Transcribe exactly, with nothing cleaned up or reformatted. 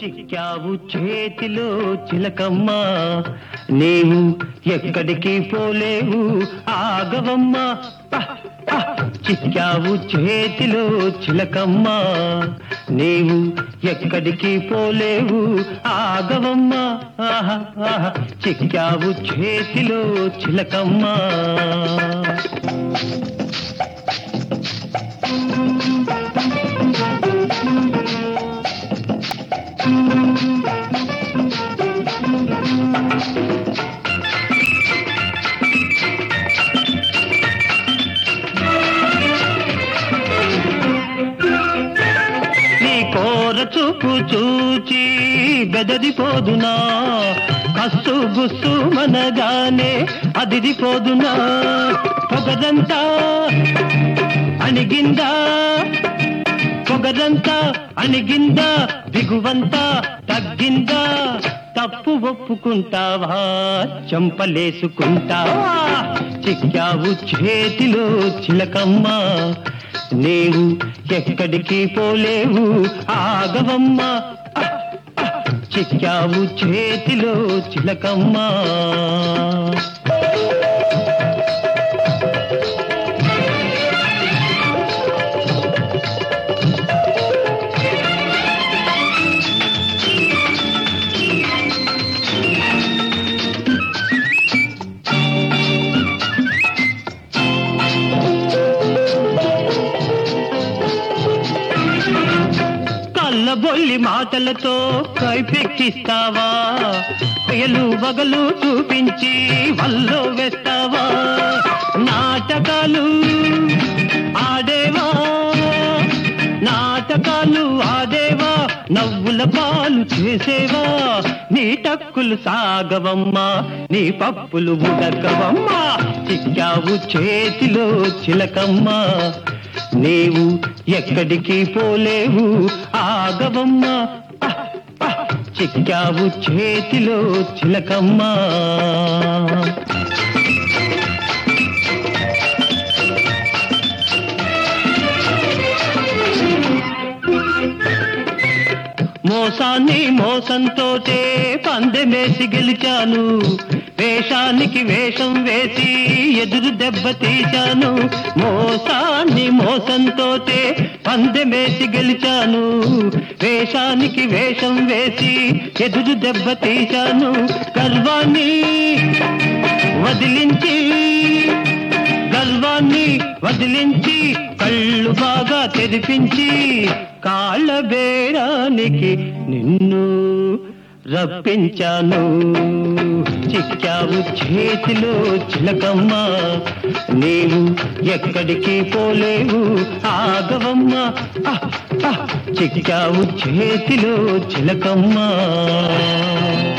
చిక్కావు చేతిలో చిలకమ్మ, నీవు ఎక్కడికి పోలేవు ఆగవమ్మ. చిక్కావు చేతిలో చిలకమ్మ, నీవు ఎక్కడికి పోలేవు ఆగవమ్మ. ఆహా ఆహా చిక్కావు చేతిలో చిలకమ్మ. కోర చూపు చూచి బెదరిపోదునా, కస్సు గుస్సు మనగానే అదిరిపోదునా. పొగదంతా అణిగిందా, పొగదంతా అణిగిందా, దిగువంతా తగ్గిందా. తప్పు ఒప్పుకుంటావా, చంపలేసుకుంటావా. చిక్కావు చేతిలో చిలకమ్మ, నీవు ఎక్కడికి పోలేవు ఆగవమ్మ. చిక్కావు చేతిలో చిలకమ్మ. బొల్లి మాటలతో కైపెక్కిస్తావా, పేలు వగలు చూపించి వల్లో వేస్తావా. నాటకాలు ఆడేవా, నాటకాలు ఆడేవా, నవ్వుల పాలు చేసేవా. నీ టక్కులు సాగవమ్మా, నీ పప్పులు ఉడకవమ్మా. చిక్కావు చేతిలో చిలకమ్మ, నీవు ఎక్కడికి పోలేవు ఆగవమ్మ. చిక్కావు చేతిలో చిలకమ్మ. మోసాన్ని మోసంతోటే పందెమేసి గెలిచాను, వేషానికి వేషం వేసి ఎదురు దెబ్బ తీశాను. మోసాన్ని మోసంతోటే పందెమేసి గెలిచాను, వేషానికి వేషం వేసి ఎదురు దెబ్బ తీశాను. గర్వాన్ని వదిలించి గర్వాన్ని వదిలించి కళ్ళు బాగా తెరిపించి కాళ్ళ బేరానికి నిన్ను రప్పించాను. చిక్కావు చేతిలో చిలకమ్మ, నీవు ఎక్కడికి పోలేవు ఆగవమ్మ. చిక్కావు చేతిలో చిలకమ్మ.